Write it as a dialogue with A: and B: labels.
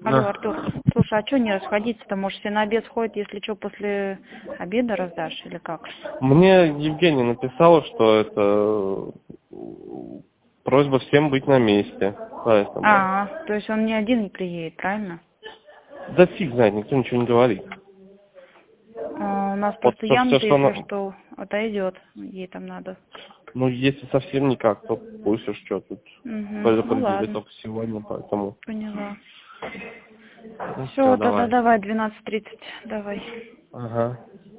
A: Алло,
B: Да.
A: Артур, слушай, а что не расходиться-то? Может, все на обед сходят, если что, после обеда раздашь или как?
B: Мне Евгения написала, что это просьба всем быть на месте. Поэтому.
A: То есть он не один не приедет, правильно?
B: Да фиг знает, никто ничего не говорит.
A: У нас
B: Вот
A: просто
B: все,
A: Ян-то,
B: что
A: если что, отойдет. Ей там надо.
B: ну, если совсем никак, то пусть уж что тут.
A: Ну
B: Предупредили
A: ладно,
B: только сегодня, поэтому.
A: поняла.
B: Ну все,
A: Все, тогда
B: давай.
A: давай, 12:30, давай.
B: Ага.